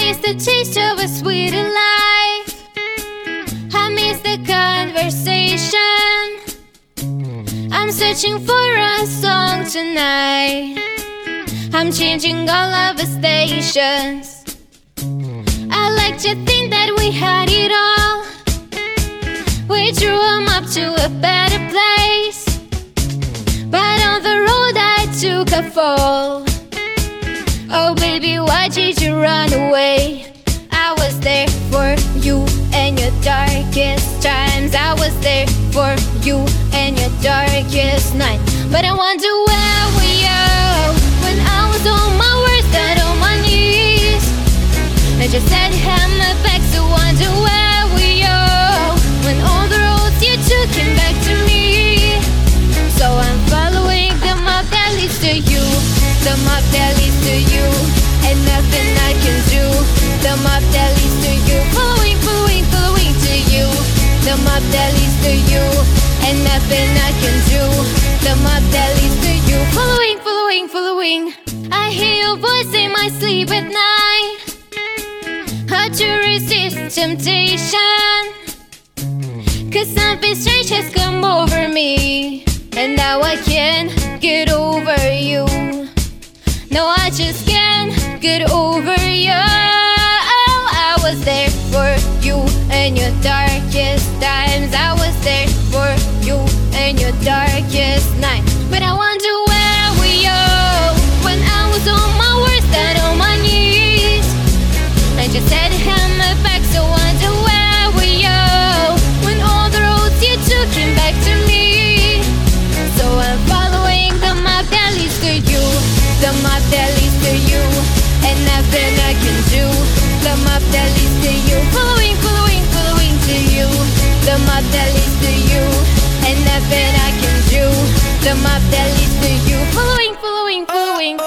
miss the taste of a sweeter life. I miss the conversation. I'm searching for a song tonight. I'm changing all of the stations. I like to think that we had it all. We drew them up to a better place, but on the road I took a fall. Oh baby, why did you run away? I was there for you and your darkest times. I was there for you and your darkest night. But I wonder where were you when I was on my worst and on my knees. I just said have my back, so wonder where were you when all the roads you took came back to me. So I'm following the map that leads to you, the map that leads to you, and nothing I can do. The map that leads to you, following, following, following to you. The map that leads to you, and nothing I can do. The map that leads to you, following, following, following. I hear your voice in my sleep at night. Hard to resist temptation, 'cause something strange has come over me, and now I can't get over you. No, I just can't get over you. I was there for you and your darkest times. I was there for you and your darkest night. But I wonder where were you when I was on my worst and on my knees. I just said have my back, so wonder where were you when all the roads you took came back to me. So I'm following the map that leads to you, the map that leads to you, and nothing I can do. The map that leads to you, following, following, following to you. The map that leads to you, and nothing I can do. The map that leads to you, following, following, following.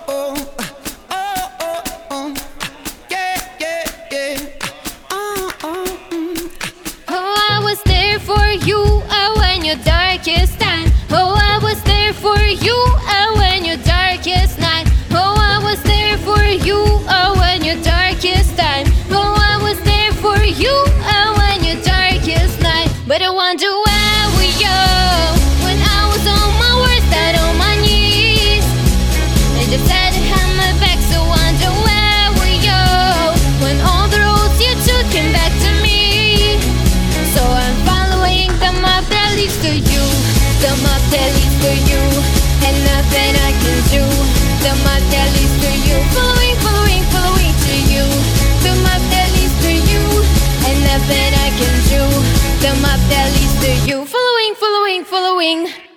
Oh, I was there for you, when your darkest time. Oh, I was there for you, when your darkest night. Oh, I was there for you, when your darkest time. Oh, I was there for you, when your darkest night. But I wonder where were you when I was on my worst and on my knees. I just had to have my back, so wonder where were you when all the roads you took came back to me. So I'm following the map that leads to you, the map that leads to you, and nothing I can do. The map that leads to you, following, following, following to you. The map that leads to you, and nothing I can do. The map that leads to you, following, following, following.